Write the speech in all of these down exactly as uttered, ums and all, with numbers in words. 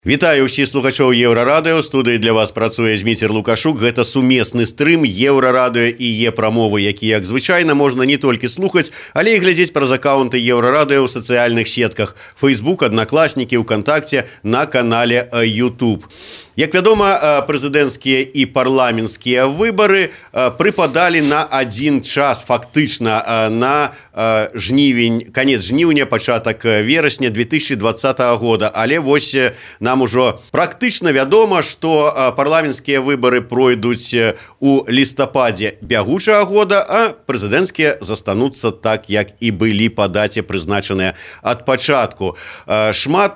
Вітаю ўсіх слухачоў Еўрарадыё. У студыі для вас працуе Зміцер Лукашук. Гэта сумесны стрым Еўрарадыё і Е-прамовы, які, як звычайна, можна не толькі слухаць, але і глядзець праз акаунты Еўрарадыё ў сацыяльных сетках Facebook, Аднакласнікі, УКонтакце, на канале YouTube. Як вядома, прэзідэнцкія і парламенцкія выбары прыпадалі на адзін час, фактычна на жнівень, канец жніўня, пачатак верасня две тысячи двадцатого года. Але вось нам ужо практычна вядома, што парламенцкія выбары пройдуць у лістападзе бягучага года, а прэзідэнцкія застануцца так, як і былі па даце прызначаныя ад пачатку. Шмат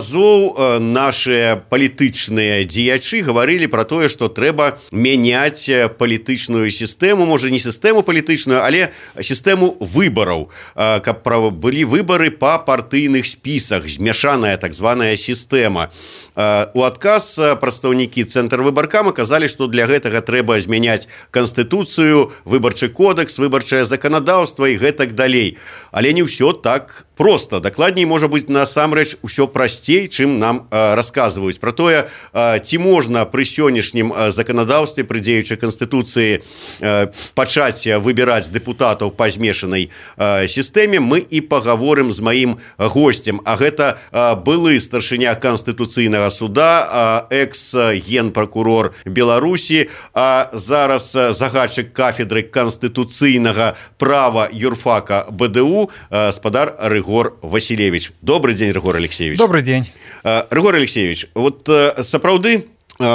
разоў нашыя палітычныя дзеячы гаварылі пра тое, што трэба мяняць палітычную сістэму, можа не сістэму палітычную, але сістэму выбараў, каб былі выбары па партыйных спісах, змяшаная так званая сістэма. У адказ прадстаўнікі Цэнтрвыбаркама казалі, што для гэтага трэба змяняць канстытуцыю, выбарчы кодэкс, выбарчае заканадаўства і гэтак далей. Але не ўсё так проста. Дакладней, можа быць, насамрэч усё прасцей, чым нам расказваюць. Пра тое, ці можна пры сённяшнім заканадаўстве, пры дзеючай канстытуцыі, пачаць выбіраць дэпутатаў па змешанай сістэме, мы і пагаворым з маім госцем. А гэта былы старшыня Канстытуцыйнага суда, экс-генпракурор Беларусі, а зараз загадчык кафедры канстытуцыйнага права юрфака БДУ, спадар Рыгор Васілевіч. Добрый день, Рыгор Алексеевич. Добрый день. Рыгор Алексеевич, вот сапраўды,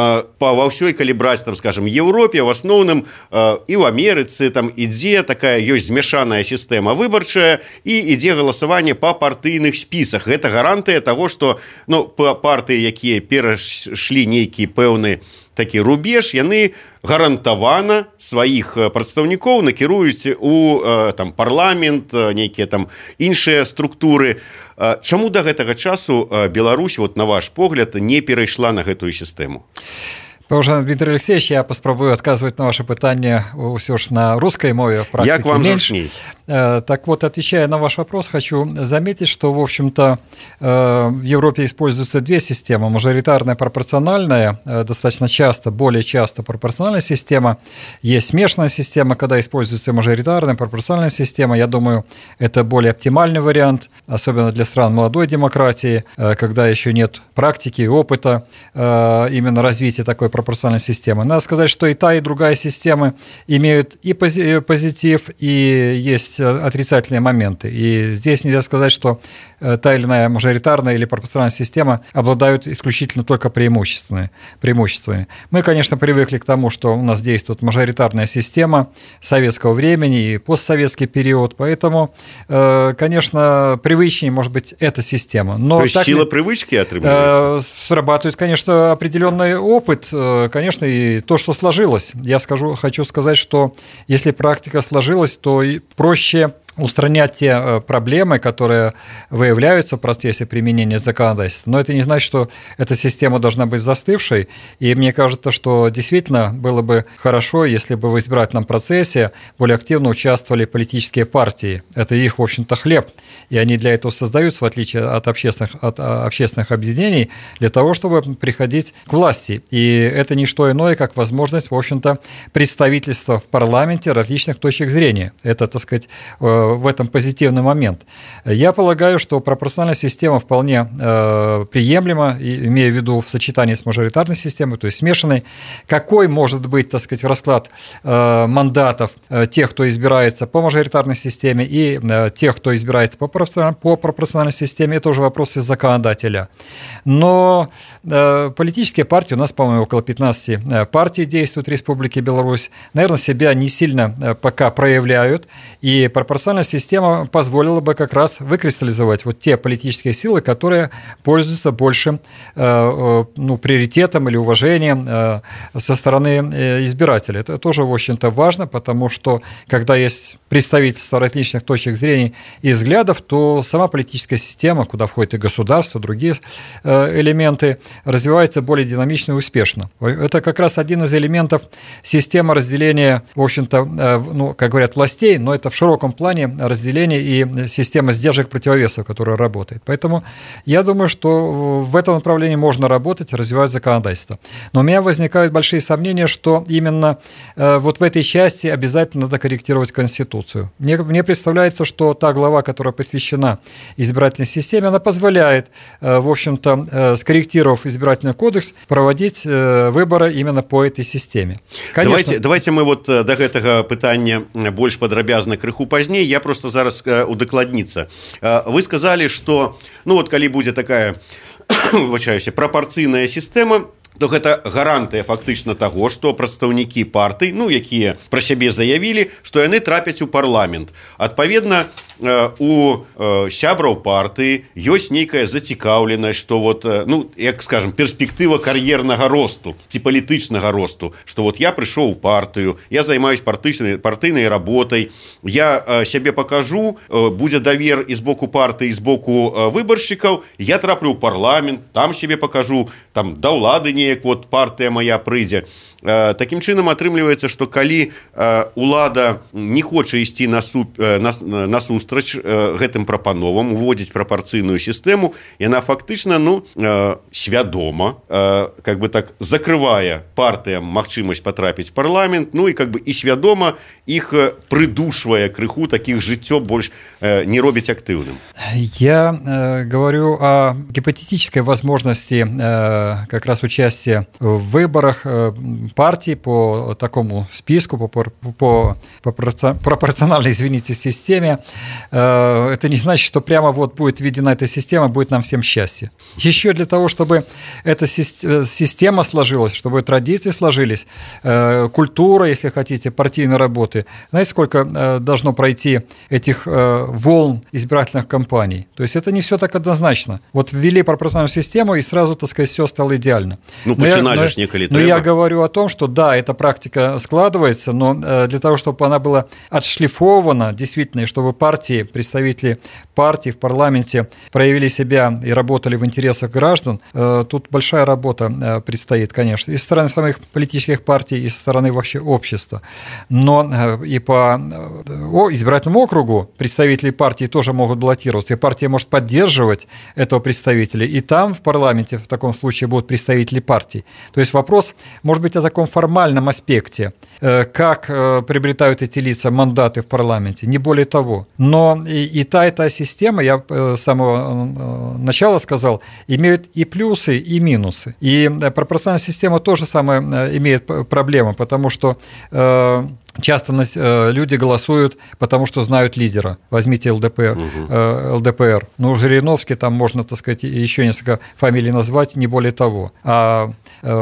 ва ўсёй, калі браць, там, скажем, Еўропе, в асноўным і ў Амерыцы там ідзе такая, ёсць змяшаная сістэма выбарчая і ідзе галасаванне па партыйных спісах. Гэта гарантыя таго, што ну, партыі, якія перайшлі нейкі пэўны такі рубеж, яны гарантавана сваіх прадстаўнікоў накіруюць у там, парламент, нейкія там іншыя структуры. Чаму да гэтага часу Беларусь, вот, на ваш погляд, не перайшла на гэтую сістэму? Уважаемый Дмитрий Алексеевич, я паспрабую адказваць на ваше пытанне ўсё ж на русской мове. Як вам зручней? Так вот, отвечая на ваш вопрос, хочу заметить, что, в общем-то, в Европе используются две системы. Мажоритарная, пропорциональная, достаточно часто, более часто пропорциональная система. Есть смешанная система, когда используется мажоритарная, пропорциональная система. Я думаю, это более оптимальный вариант, особенно для стран молодой демократии, когда еще нет практики и опыта именно развития такой пропорциональной системы. Надо сказать, что и та, и другая системы имеют и позитив, и есть отрицательные моменты. И здесь нельзя сказать, что та или иная мажоритарная или пропорциональная система обладают исключительно только преимуществами. преимуществами. Мы, конечно, привыкли к тому, что у нас действует мажоритарная система советского времени и постсоветский период, поэтому, конечно, привычнее может быть эта система. Но то есть так сила привычки отрабатывается? Срабатывает, конечно, определенный опыт, конечно, и то, что сложилось. Я скажу, хочу сказать, что если практика сложилась, то проще устранять те проблемы, которые выявляются в процессе применения законодательства. Но это не значит, что эта система должна быть застывшей. И мне кажется, что действительно было бы хорошо, если бы в избирательном процессе более активно участвовали политические партии. Это их, в общем-то, хлеб. И они для этого создаются, в отличие от общественных, от общественных объединений, для того, чтобы приходить к власти. И это не что иное, как возможность, в общем-то, представительства в парламенте различных точек зрения. Это, так сказать, в этом позитивный момент. Я полагаю, что пропорциональная система вполне э, приемлема, имея в виду в сочетании с мажоритарной системой, то есть смешанной. Какой может быть, так сказать, расклад э, мандатов э, тех, кто избирается по мажоритарной системе, и э, тех, кто избирается по пропорциональной, по пропорциональной системе, это уже вопрос из законодателя. Но э, политические партии, у нас, по-моему, около пятнадцати партий действуют в Республике Беларусь, наверное, себя не сильно э, пока проявляют, и пропорциональная система позволила бы как раз выкристаллизовать вот те политические силы, которые пользуются большим э, ну, приоритетом или уважением э, со стороны избирателей. Это тоже, в общем-то, важно, потому что, когда есть представительство различных точек зрения и взглядов, то сама политическая система, куда входит и государство, другие э, элементы, развивается более динамично и успешно. Это как раз один из элементов системы разделения, в общем-то, э, ну, как говорят, властей, но это в широком плане плане разделения и системы сдержек противовесов, которая работает. Поэтому я думаю, что в этом направлении можно работать, развивать законодательство. Но у меня возникают большие сомнения, что именно вот в этой части обязательно надо корректировать Конституцию. Мне, мне представляется, что та глава, которая посвящена избирательной системе, она позволяет, в общем-то, скорректировав избирательный кодекс, проводить выборы именно по этой системе. Конечно... Давайте, давайте мы вот до гэтага пытання больш падрабязна крыху пазней. Я просто зараз удакладніцца. Вы сказали, что ну вот калі будзе такая выбачаюся прапарцыйная сістэма, то гэта гарантыя фактычна таго, што прадстаўнікі партый, ну якія пра сябе заявілі, што яны трапяць у парламент. Адпаведна, у сябраў партыі ёсць нейкая зацікаўленасць, што вот, ну, як скажем, перспектыва кар'ернага росту ці палітычнага росту, што вот я прыйшоў у партыю, я займаюсь партыйнай, партыйнай работай, я сябе пакажу, будзе давер і з боку партыі, і з боку выбаршчыкаў, я траплю ў парламент, там сябе пакажу, там да ўлады неяк вот партыя моя прыйдзе. Такім чынам атрымліваецца, што калі улада не хоча ісці насустрач гэтым прапановам, уводзіць прапарцыйную сістэму, яна фактычна ну, свядома как бы так закрывае партыям магчымасць патрапіць у парламент, ну і как бы і свядома іх прыдушвае крыху, такіх жыццё больш не робіць актыўным. Я говорю о гипотетической возможности как раз участия в выборах партий по такому списку, по, по, по пропорциональной, извините, системе. Это не значит, что прямо вот будет введена эта система, будет нам всем счастье. Еще для того, чтобы эта система сложилась, чтобы традиции сложились, культура, если хотите, партийной работы, знаете, сколько должно пройти этих волн избирательных кампаний? То есть это не все так однозначно. Вот ввели пропорциональную систему, и сразу, так сказать, все стало идеально. Ну, починали же неколи Но я говорю о том, что да, эта практика складывается, но для того, чтобы она была отшлифована, действительно, и чтобы партии, представители партий в парламенте проявили себя и работали в интересах граждан, тут большая работа предстоит, конечно, и со стороны самих политических партий, и со стороны вообще общества. Но и по избирательному округу представители партии тоже могут баллотироваться, и партия может поддерживать этого представителя, и там в парламенте в таком случае будут представители партий. То есть вопрос, может быть, о таком формальном аспекте, как приобретают эти лица мандаты в парламенте, не более того. Но и, и та, и та система, я с самого начала сказал, имеют и плюсы, и минусы. И пропорциональная система тоже самое имеет проблемы, потому что часто люди голосуют, потому что знают лидера. Возьмите ЛДПР. Угу. ЛДПР. Ну, Жириновский, там можно, так сказать, еще несколько фамилий назвать, не более того. А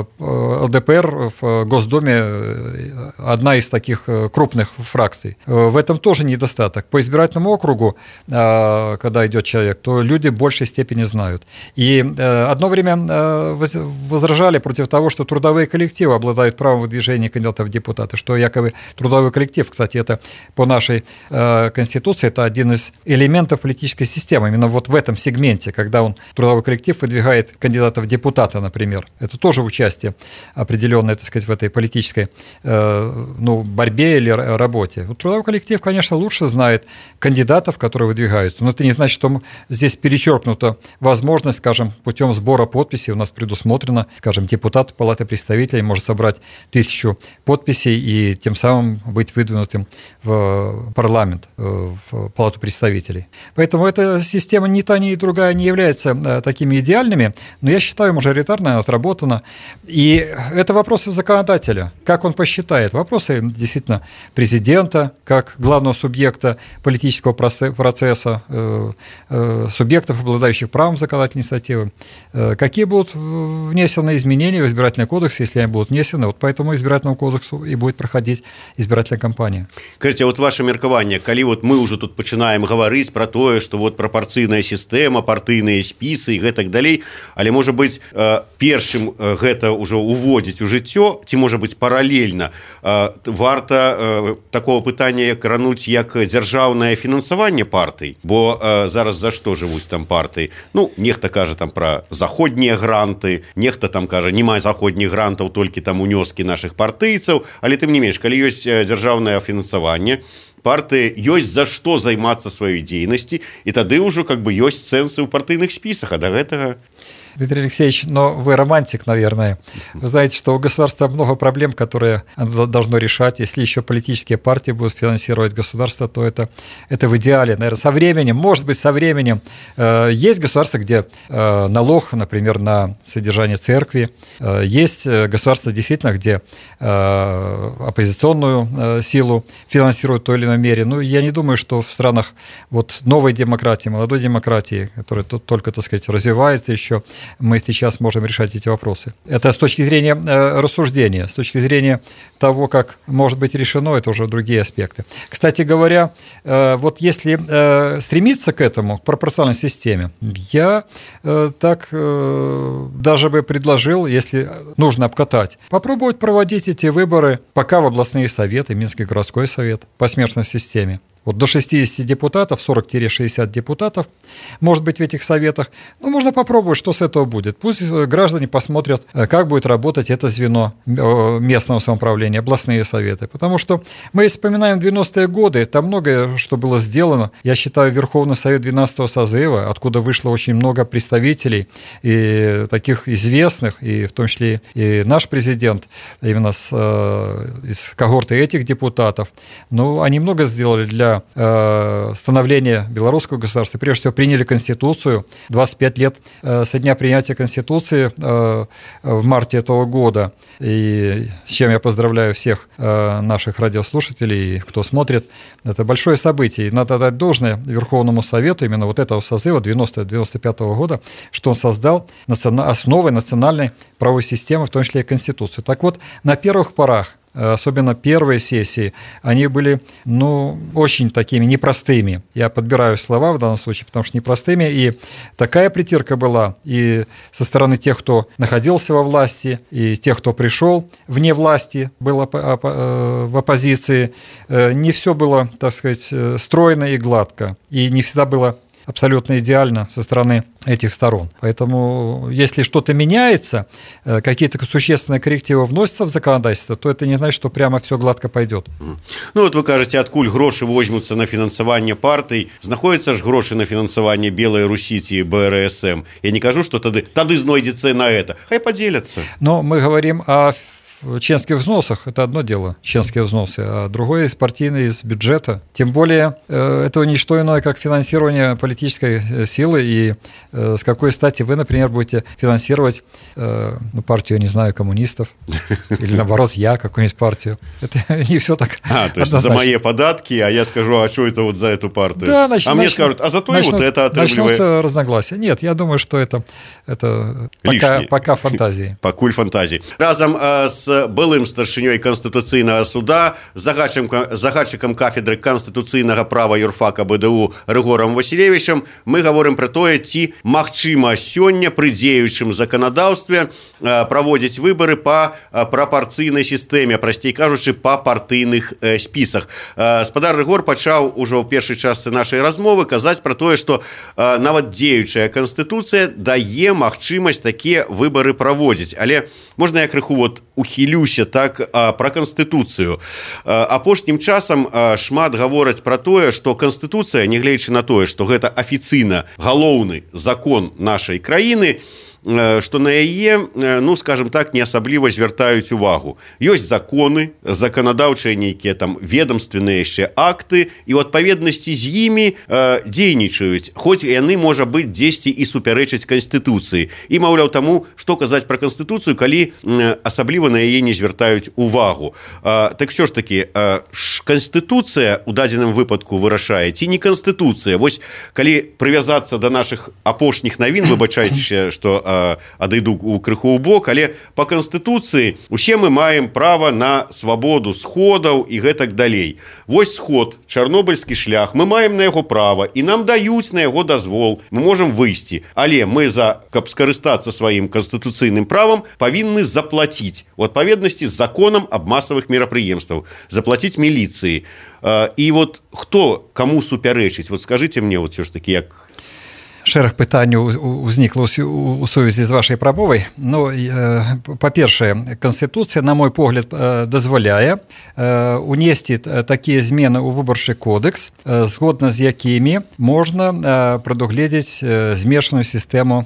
ЛДПР в Госдуме одна из таких крупных фракций. В этом тоже недостаток. По избирательному округу, когда идет человек, то люди в большей степени знают. И одно время возражали против того, что трудовые коллективы обладают правом выдвижения кандидатов в депутаты, что якобы трудовой коллектив, кстати, это по нашей э, Конституции, это один из элементов политической системы, именно вот в этом сегменте, когда он, трудовой коллектив, выдвигает кандидата в депутаты, например. Это тоже участие определенное, так сказать, в этой политической э, ну, борьбе или работе. Вот трудовой коллектив, конечно, лучше знает кандидатов, которые выдвигаются, но это не значит, что здесь перечеркнута возможность, скажем, путем сбора подписей, у нас предусмотрено, скажем, депутат Палаты представителей может собрать тысячу подписей и тем самым быть выдвинутым в парламент, в Палату представителей. Поэтому эта система ни та, ни другая не является такими идеальными, но я считаю, мажоритарная, отработана. И это вопросы законодателя. Как он посчитает? Вопросы действительно президента, как главного субъекта политического процесса, субъектов, обладающих правом законодательной инициативы. Какие будут внесены изменения в избирательный кодекс, если они будут внесены? Вот по этому избирательному кодексу и будет проходить избирательная кампания. Скажите, вот ваше меркаванне, калі вот мы уже тут пачынаем гаварыць про тое, что вот прапорцыйная сістэма, партыйныя спісы і гэтак далей, але можа быць першым гэта ўжо уводзіць у жыццё, ці можа быць паралельна, варта такого пытання крануць як дзяржаўнае фінансаванне партый, бо зараз за што жывуць там партыі? Ну, нехта кажа там пра заходнія гранты, нехта там кажа, няма заходніх грантаў, толькі там унёскі нашых партыйцаў, але тым не менш, калі ёсць дзяржаўнае фінансаванне, партыі ёсць за што займацца сваёй дзейнасці, і тады ўжо как бы ёсць сэнсы ў партыйных спісах, а да гэтага... Дмитрий Алексеевич, но вы романтик, наверное. Вы знаете, что у государства много проблем, которые оно должно решать. Если еще политические партии будут финансировать государство, то это, это в идеале. Наверное, со временем, может быть, со временем. Есть государства, где налог, например, на содержание церкви. Есть государства, действительно, где оппозиционную силу финансируют в той или иной мере. Ну, я не думаю, что в странах вот новой демократии, молодой демократии, которая только, так сказать, развивается еще, мы сейчас можем решать эти вопросы. Это с точки зрения э, рассуждения, с точки зрения того, как может быть решено, это уже другие аспекты. Кстати говоря, э, вот если э, стремиться к этому, к пропорциональной системе, я э, так э, даже бы предложил, если нужно обкатать, попробовать проводить эти выборы пока в областные советы, Минский городской совет, по смешанной системе. Вот до шестьдесят депутатов, сорок-шестьдесят депутатов, может быть, в этих советах. Ну, можно попробовать, что с этого будет. Пусть граждане посмотрят, как будет работать это звено местного самоуправления, областные советы. Потому что мы вспоминаем девяностые годы, там многое, что было сделано. Я считаю, Верховный Совет двенадцатого созыва, откуда вышло очень много представителей, и таких известных, и в том числе и наш президент, именно с, из когорты этих депутатов, ну, они много сделали для становления белорусского государства. Прежде всего, приняли Конституцию. двадцать пять лет со дня принятия Конституции в марте этого года. И с чем я поздравляю всех наших радиослушателей, кто смотрит. Это большое событие. И надо дать должное Верховному Совету именно вот этого созыва девяносто-девяносто пятого года, что он создал основой национальной правовой системы, в том числе и Конституцию. Так вот, на первых порах, особенно первые сессии, они были, ну, очень такими непростыми. Я подбираю слова в данном случае, потому что непростыми. И такая притирка была и со стороны тех, кто находился во власти, и тех, кто пришел вне власти, был в оппозиции. Не все было, так сказать, стройно и гладко. И не всегда было абсолютно идеально со стороны этих сторон. Поэтому, если что-то меняется, какие-то существенные коррективы вносятся в законодательство, то это не значит, что прямо все гладко пойдет. Ну, вот вы кажете, адкуль гроши возьмутся на финансование партий, знаходятся ж гроши на финансование Белой Руси и БРСМ. Я не кажу, что тады, тады знойдется на это. Хай поделятся. Но мы говорим о членских взносах, это одно дело, членские взносы, а другое из партийной, из бюджета. Тем более, это не что иное, как финансирование политической силы, и с какой стати вы, например, будете финансировать ну, партию, я не знаю, коммунистов, или наоборот, я какую-нибудь партию. Это не все так А, то есть однозначно. За мои податки, а я скажу, а что это вот за эту партию? Да, нач... а мне нач... скажут, а зато начнут, и вот это отрывливает. Начнутся разногласия. Нет, я думаю, что это, это пока, пока фантазии. Пакуль фантазии. Разом э, с былым старшынёй Конституцыйнага суда, загадчыкам, загадчыкам кафедры канстытуцыйнага права юрфака БДУ Рыгорам Васілевічам мы гаворым пра тое, ці магчыма сёння пры дзеючым заканадаўстве э, праводзіць выбары па э, прапарцыйнай сістэме, прасцей кажучы, па партыйных э, спісах. Э, спадар Рыгор пачаў ужо ў першай частцы нашай размовы казаць пра тое, што э, нават дзеючая Канстытуцыя дае магчымасць такія выбары праводзіць. Але можна я крыху вот ухілюся так а, пра Канстытуцыю. А, апошнім часам а, шмат гавораць пра тое, што Канстытуцыя, нягледзячы на тое, што гэта афіцыйна галоўны закон нашай краіны, што на яе, ну, скажем так, не асабліва звяртаюць увагу. Ёсць законы, заканадаўчыя нейкія там ведомственныя яшчэ акты, і ў адпаведнасці з імі э, дзейнічаюць, хоць яны, можа быць, дзесьці і супярэчаць Канстытуцыі. І, маўляў, таму, што казаць пра Канстытуцыю, калі э, асабліва на яе не звяртаюць увагу. Э, так все ж такі, э, Канстытуцыя у дадзеным выпадку вырашае, ці не Канстытуцыя? Вось, калі прывязацца да нашых апошніх навін, выбачайце, што адыду у крыху ў бок, але па Канстытуцыі усе мы маем права на свабоду сходаў і гэтак далей. Вось сход, чарнобыльскі шлях, мы маем на яго права, і нам даюць на яго дазвол, мы можам выйсці. Але мы, за, каб скарыстацца сваім канстытуцыйным правам, павінны заплаціць у адпаведнасці з законам аб масавых мерапрыемствах, заплаціць міліцыі. І вот хто каму супярэчыць? Вот скажыце мне, вот все ж таки, як... Шэраг пытанняў узнікла у сувязі з вашай прамовай. Ну, па-першае, Канстытуцыя, на мой погляд, дазваляе унесці такія змены ў выбарчы кодекс, згодна з якімі можна прадугледзець змешаную сістэму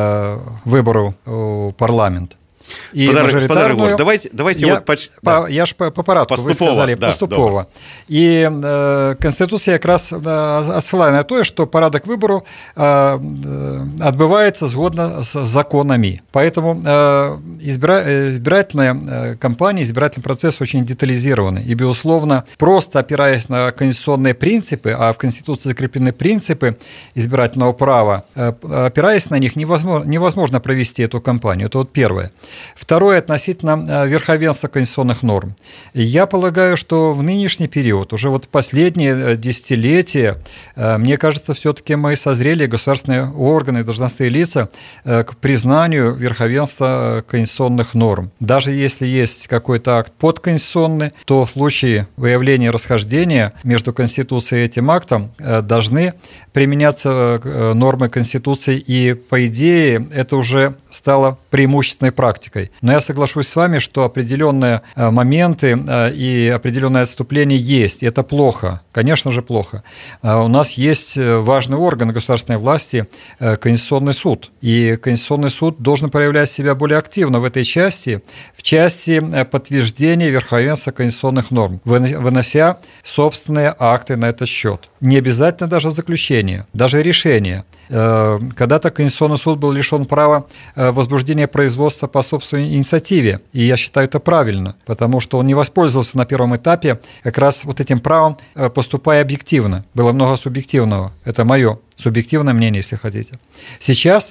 выбараў у парламент. И мажоритарную, давайте, давайте я, вот поч... по, да. я ж по, по парадку, поступово, вы сказали, да, поступово. И э, Конституция как раз э, отсылает на то, что порядок выбору э, отбывается сгодно с законами. Поэтому э, избира... избирательная кампания, избирательный процесс очень детализированный. И, безусловно, просто опираясь на конституционные принципы, а в Конституции закреплены принципы избирательного права, э, опираясь на них, невозможно, невозможно провести эту кампанию. Это вот первое. Второе, относительно верховенства конституционных норм. Я полагаю, что в нынешний период, уже вот последние десятилетия, мне кажется, все-таки мы созрели, государственные органы, должностные лица, к признанию верховенства конституционных норм. Даже если есть какой-то акт подконституционный, то в случае выявления расхождения между Конституцией и этим актом должны применяться нормы Конституции, и, по идее, это уже стало преимущественной практикой. Но я соглашусь с вами, что определенные моменты и определенное отступление есть. И это плохо, конечно же, плохо. У нас есть важный орган государственной власти – Конституционный суд. И Конституционный суд должен проявлять себя более активно в этой части, в части подтверждения верховенства конституционных норм, вынося собственные акты на этот счет. Не обязательно даже заключение, даже решение. Когда-то Конституционный суд был лишен права возбуждения производства по собственной инициативе, и я считаю это правильно, потому что он не воспользовался на первом этапе как раз вот этим правом, поступая объективно. Было много субъективного, это мое субъективное мнение, если хотите. Сейчас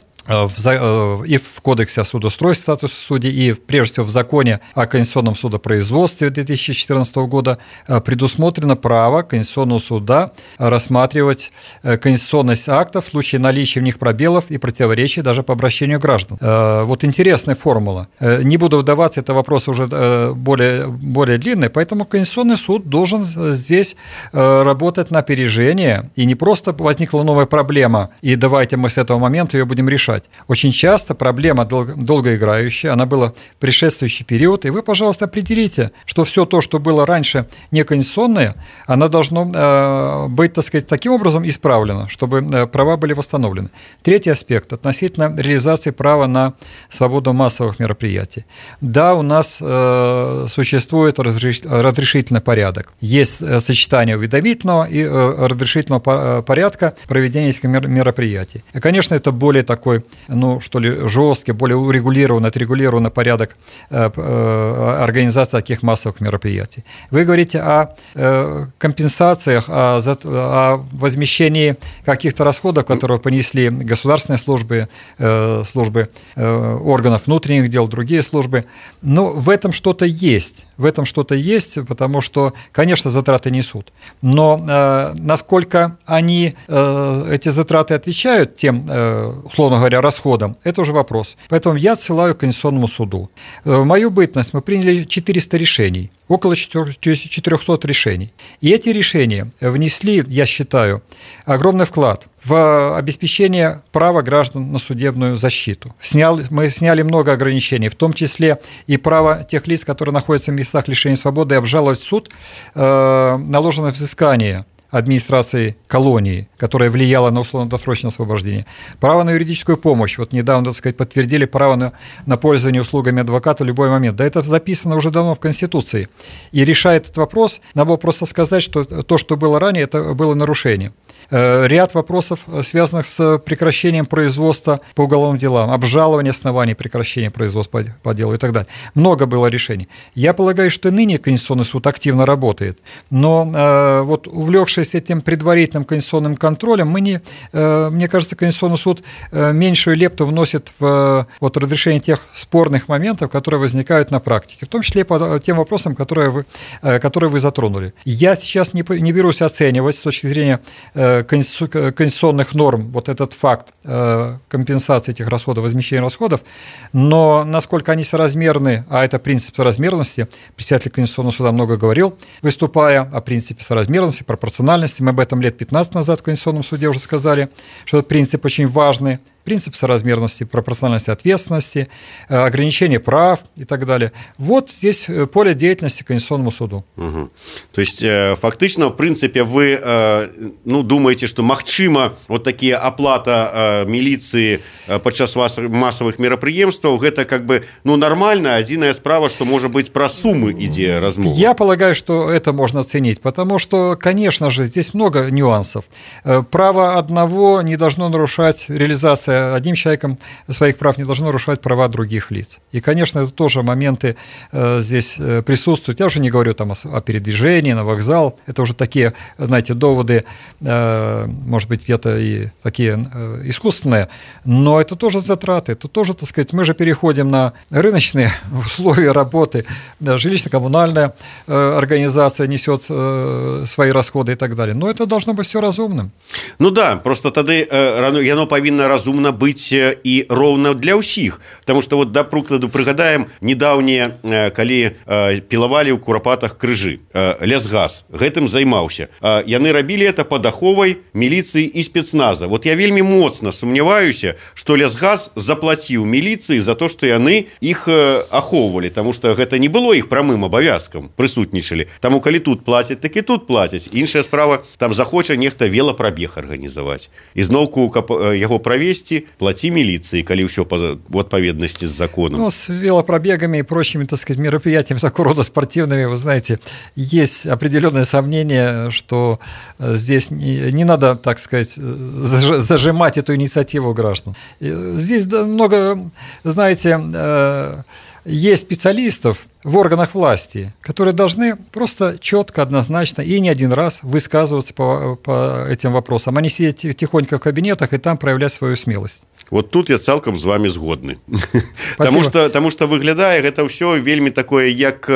и в Кодексе о судоустройстве, статусе судей, и прежде всего в Законе о конституционном судопроизводстве две тысячи четырнадцатого года предусмотрено право Конституционного суда рассматривать конституционность актов в случае наличия в них пробелов и противоречий даже по обращению граждан. Вот интересная формула. Не буду вдаваться, это вопрос уже более, более длинный, поэтому Конституционный суд должен здесь работать на опережение, и не просто возникла новая проблема, и давайте мы с этого момента ее будем решать. Очень часто проблема долгоиграющая, она была в предшествующий период, и вы, пожалуйста, определите, что все то, что было раньше неконституционное, оно должно быть, так сказать, таким образом исправлено, чтобы права были восстановлены. Третий аспект относительно реализации права на свободу массовых мероприятий. Да, у нас существует разрешительный порядок. Есть сочетание уведомительного и разрешительного порядка проведения этих мероприятий. И, конечно, это более такой, ну, что ли, жесткий, более урегулированный, отрегулированный порядок э, э, организации таких массовых мероприятий. Вы говорите о э, компенсациях, о, о возмещении каких-то расходов, которые понесли государственные службы, э, службы э, органов внутренних дел, другие службы. Но в этом что-то есть. В этом что-то есть, потому что, конечно, затраты несут. Но э, насколько они, э, эти затраты отвечают тем, э, условно говоря, расходам, это уже вопрос. Поэтому я отсылаю к Конституционному суду. В мою бытность мы приняли четыреста решений, около четырехсот решений. И эти решения внесли, я считаю, огромный вклад в обеспечение права граждан на судебную защиту. Снял, мы сняли много ограничений, в том числе и право тех лиц, которые находятся в местах лишения свободы, обжаловать в суд э, наложенное взыскание администрации колонии, которая влияла на условно-досрочное освобождение. Право на юридическую помощь. Вот недавно, так сказать, подтвердили право на, на пользование услугами адвоката в любой момент. Да это записано уже давно в Конституции. И решая этот вопрос, надо было просто сказать, что то, что было ранее, это было нарушение. Ряд вопросов, связанных с прекращением производства по уголовным делам, обжалование оснований прекращения производства по делу и так далее. Много было решений. Я полагаю, что ныне Конституционный суд активно работает, но вот увлекшись пользовавшись этим предварительным конституционным контролем, мы не, мне кажется, Конституционный суд меньшую лепту вносит в вот, разрешение тех спорных моментов, которые возникают на практике, в том числе по тем вопросам, которые вы, которые вы затронули. Я сейчас не, не берусь оценивать с точки зрения конституционных норм вот этот факт компенсации этих расходов, возмещения расходов, но насколько они соразмерны, а это принцип соразмерности, председатель Конституционного суда много говорил, выступая о принципе соразмерности, пропорциональности, мы об этом лет пятнадцать назад в Конституционном суде уже сказали, что этот принцип очень важный, принцип соразмерности, пропорциональности ответственности, ограничение прав и так далее. Вот здесь поле деятельности Конституционному суду. Угу. То есть, фактично, в принципе, вы ну, думаете, что магчыма вот такие оплата милиции падчас массовых мерапрыемстваў, это как бы ну, нормально, одиная справа, что, может быть, про суммы идея размова. Я полагаю, что это можно оценить, потому что, конечно же, здесь много нюансов. Право одного не должно нарушать реализация одним человеком своих прав не должно нарушать права других лиц. И, конечно, это тоже моменты э, здесь присутствуют. Я уже не говорю там о, о передвижении на вокзал. Это уже такие, знаете, доводы, э, может быть, где-то и такие э, искусственные, но это тоже затраты. Это тоже, так сказать, мы же переходим на рыночные условия работы. Жилищно-коммунальная э, организация несет э, свои расходы и так далее. Но это должно быть все разумным. Ну да, просто тады э, яно павінна разумна быць і роўна для ўсіх, потому что вот да прыкладу прыгадаем недаўнія, калі пілавалі ў курапатах крыжы, лясгас гэтым займаўся, яны рабілі это под аховай міліцыі і спецназа. Вот я вельмі моцна сумняваюся, што лясгас заплаціў міліцыі за то, што яны іх ахоўвалі, потому что гэта не было іх прамым абавязкам, прысутнічалі. Таму калі тут плацяць, так і тут плацяць. Іншая справа, там захоча нехта велапрабег арганізаваць. І зноўку, каб яго правесці, плати милиции, коли все в отповедности с законом. Ну, с велопробегами и прочими, так сказать, мероприятиями такого рода спортивными, вы знаете, есть определенное сомнение, что здесь не, не надо, так сказать, зажимать эту инициативу граждан. Здесь много, знаете, есть специалистов в органах власти, которые должны просто четко, однозначно и не один раз высказываться по, по этим вопросам, а не сидеть тихонько в кабинетах и там проявлять свою смелость. Вот тут я цалкам з вами згодны. Таму што, таму што выглядае гэта ўсё вельмі такое, як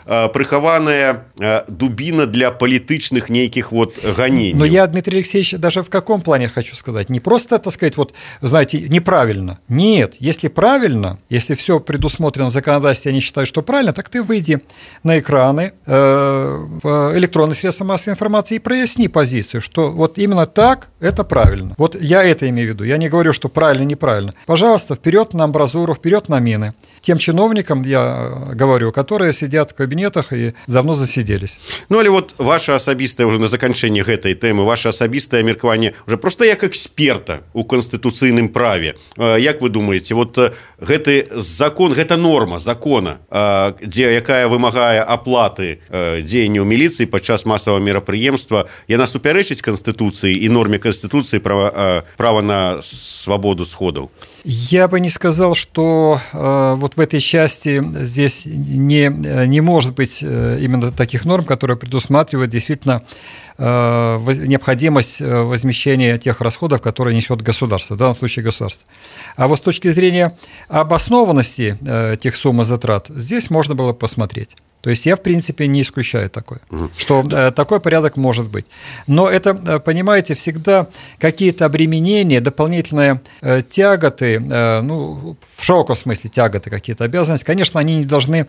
прыхаваная дубіна для палітычных нейкіх вот ганенняў. Но я, Дмитрий Алексеевич, даже в каком плане хочу сказать? Не просто, так сказать, вот, знаете, неправильно. Нет, если правильно, если все предусмотрено в законодательстве, я не считаю, что правильно, так ты выйди на экраны, э, в электронные средства массовой информации и проясни позицию, что вот именно так это правильно. Вот я это имею в виду. Я не говорю, что правильно, неправильно. Пожалуйста, вперед на амбразуру, вперед на мины. Тем чиновникам, я говорю, которые сидят в кабинетах и давно засиделись. Ну, але вот ваше асабістае уже на заканчэнне гэтай тэмы, ваше асабістае меркаванне уже просто як эксперта ў канстытуцыйным праве. Як вы думаете, вот гэты закон, гэта норма закона, дзе якая вымагае аплаты дзеянняў міліцыі падчас масавага мерапрыемства, яна супярэчыць канстытуцыі і норме канстытуцыі права, права на свободу сходов? Я бы не сказал, что э, вот в этой части здесь не, не может быть именно таких норм, которые предусматривают действительно э, необходимость возмещения тех расходов, которые несет государство, в данном случае государство. А вот с точки зрения обоснованности э, тех сумм и затрат, здесь можно было посмотреть. То есть я, в принципе, не исключаю такое, угу. что э, такой порядок может быть. Но это, понимаете, всегда какие-то обременения, дополнительные э, тяготы, э, ну, в широком смысле тяготы, какие-то обязанности, конечно, они не должны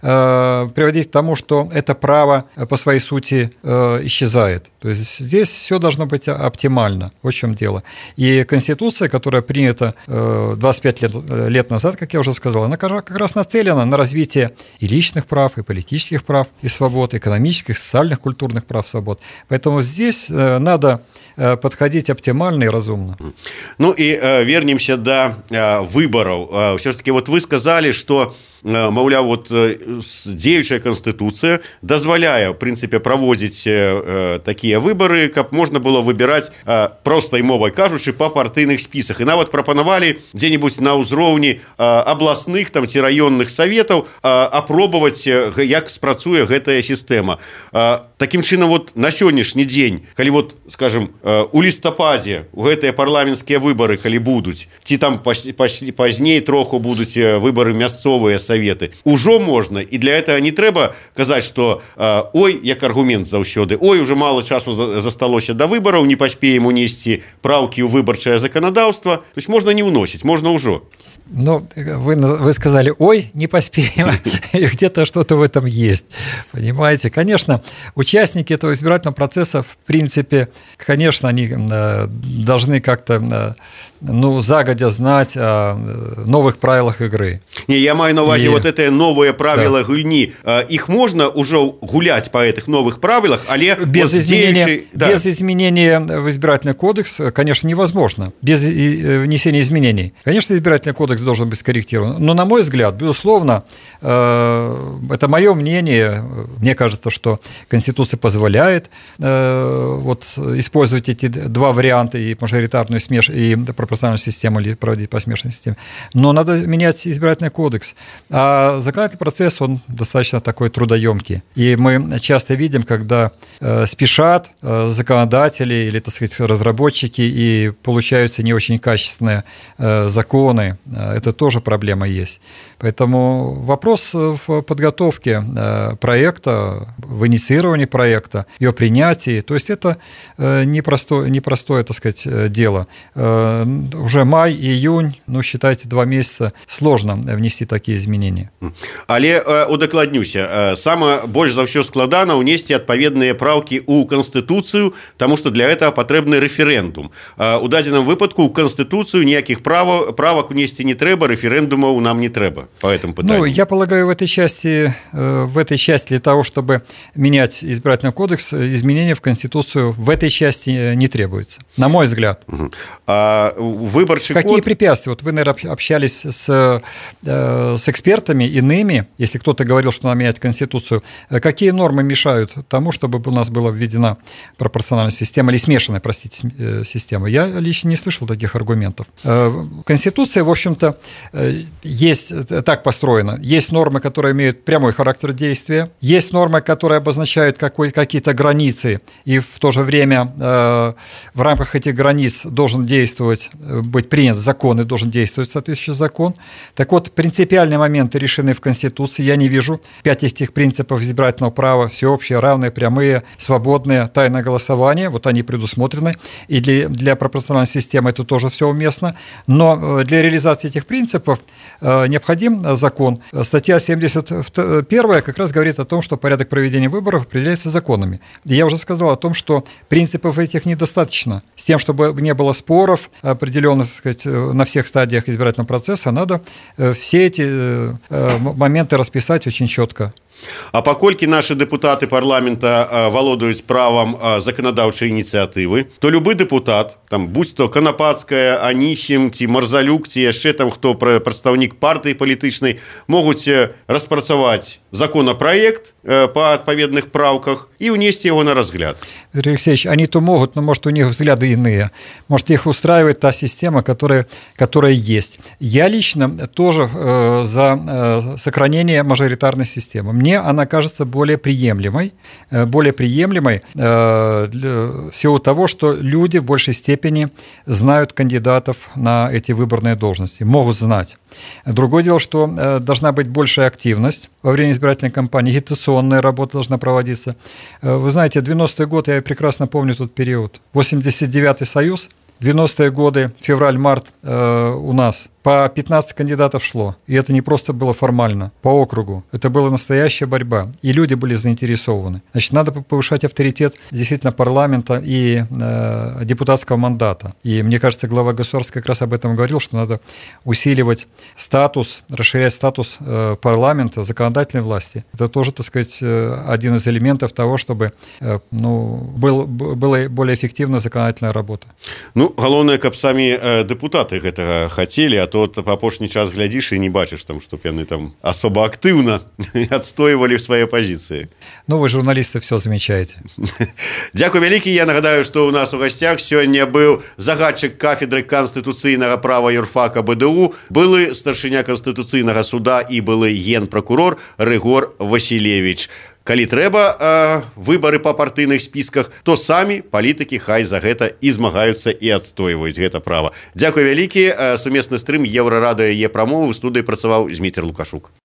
э, приводить к тому, что это право по своей сути э, исчезает. То есть здесь все должно быть оптимально, вот в чем дело. И Конституция, которая принята э, двадцать пять лет, лет назад, как я уже сказал, она как раз нацелена на развитие и личных прав, и политических политических прав и свобод, экономических, социальных, культурных прав и свобод. Поэтому здесь надо подходить оптимально и разумно. Ну и вернемся до выборов. Все-таки вот вы сказали, что маўляў, вот дзеючая канстытуцыя дазваляе в прынцыпе праводзіць такія выбары, каб можна было выбіраць простай мовай кажучы па партыйных спісах, і нават прапанавалі дзе-небудзь на ўзроўні абласных там ці раённых саветаў апробаваць, як спрацуе гэтая сістэма. Такім чынам, вот на сённяшні дзень, калі вот, скажем, у лістападзе гэтыя парламенцкія выбары калі будуць, ці там пазней троху будуць выбары мясцовыя саветы, ужо можна, і для этого не трэба казаць, што ой, як аргумент заўсёды, ой, уже мало часу засталося до выбараў, не паспеем унесці праўкі ў выбарчае заканадаўства, то есть можна не ўносіць, можна ўжо. Ну, вы, вы сказали, ой, не поспеем, и где-то что-то в этом есть, понимаете? Конечно, участники этого избирательного процесса, в принципе, конечно, они должны как-то, ну, загодя знать о новых правилах игры. Не, я маю на увазі, и... вот это новые правила да. гульни, их можно уже гулять по этих новых правилах, але без, вот изменения, деючий... да. без изменения в избирательный кодекс, конечно, невозможно, без внесения изменений. Конечно, избирательный кодекс должен быть скорректирован. Но, на мой взгляд, безусловно, это мое мнение, мне кажется, что Конституция позволяет вот, использовать эти два варианта, и мажоритарную смеш... и пропорциональную систему, или проводить по смешанной системе. Но надо менять избирательный кодекс. А законодательный процесс, он достаточно такой трудоемкий. И мы часто видим, когда спешат законодатели или, так сказать, разработчики, и получаются не очень качественные законы. Это тоже проблема есть. Поэтому вопрос в подготовке проекта, в инициировании проекта, ее принятии, то есть это непростое, непростое, так сказать, дело. Уже май, июнь, ну, считайте, два месяца, сложно внести такие изменения. Але удакладнюся, сама больш за ўсё складана ўнесці адпаведныя праўкі ў Канстытуцыю, таму што для этого патрэбны рэферэндум. У дадзеным выпадку ў Канстытуцыю ніякіх правак унесці не трэба, референдумов нам не треба по этому питанию. Ну, я полагаю, в этой части, в этой части для того, чтобы менять избирательный кодекс, изменения в Конституцию в этой части не требуется, на мой взгляд. Угу. А выборчий Какие код... препятствия? Вот вы, наверное, общались с, с экспертами иными, если кто-то говорил, что надо менять Конституцию. Какие нормы мешают тому, чтобы у нас была введена пропорциональная система или смешанная, простите, система? Я лично не слышал таких аргументов. Конституция, в общем-то, есть так построена. Есть нормы, которые имеют прямой характер действия, есть нормы, которые обозначают какой, какие-то границы, и в то же время э, в рамках этих границ должен действовать, быть принят закон, и должен действовать соответствующий закон. Так вот, принципиальные моменты решены в Конституции. Я не вижу пять этих принципов избирательного права: всеобщее, равное, прямые, свободное, тайное голосование. Вот они предусмотрены, и для, для пропорциональной системы это тоже все уместно. Но для реализации этих принципов необходим закон. Статья семьдесят первая как раз говорит о том, что порядок проведения выборов определяется законами. И я уже сказал о том, что принципов этих недостаточно. С тем, чтобы не было споров определенных, так сказать, на всех стадиях избирательного процесса, надо все эти моменты расписать очень четко. А паколькі нашы дэпутаты парламента валодаюць правам заканадаўчай ініцыятывы, то любы дэпутат, там, будь то Канапацкая, Анісім ці Марзалюк, ці яшчэ там хто прадстаўнік партыі палітычнай, могуць распрацаваць законапраект па адпаведных праўках и унести его на разгляд. Юрий Алексеевич, они то могут, но, может, у них взгляды иные. Может, их устраивает та система, которая, которая есть. Я лично тоже э, за э, сохранение мажоритарной системы. Мне она кажется более приемлемой, э, более приемлемой э, для, в силу того, что люди в большей степени знают кандидатов на эти выборные должности, могут знать. Другое дело, что э, должна быть большая активность во время избирательной кампании, агитационная работа должна проводиться. Э, вы знаете, девяностый год, я прекрасно помню тот период, восемьдесят девятый Союз, девяностые годы, февраль-март э, у нас. По пятнадцать кандидатов шло, и это не просто было формально, по округу. Это была настоящая борьба, и люди были заинтересованы. Значит, надо повышать авторитет действительно парламента и э, депутатского мандата. И мне кажется, глава государства как раз об этом говорил, что надо усиливать статус, расширять статус э, парламента, законодательной власти. Это тоже, так сказать, один из элементов того, чтобы э, ну, был, была более эффективная законодательная работа. Ну, главное, каб сами э, депутаты этого хотели, а то вот апошні час глядзіш і не бачыш там, што яны там асоба актыўна адстойвалі свае пазіцыі. Ну, вы, журналисты, все замечаете. Дзякуй вялікі. Я нагадаю, што ў нас у гасцях сёння быў загадчык кафедры канстытуцыйнага права юрфака БДУ, былы старшыня Канстытуцыйнага суда і былы генпракурор Рыгор Васілевіч. Калі трэба э, выбары па партыйных спісках, то самі палітыкі хай за гэта і змагаюцца і адстойваюць гэта права. Дзякуй вялікі. Сумесны стрым Еўрарадыё Е прамовы. У студыі працаваў Зміцер Лукашук.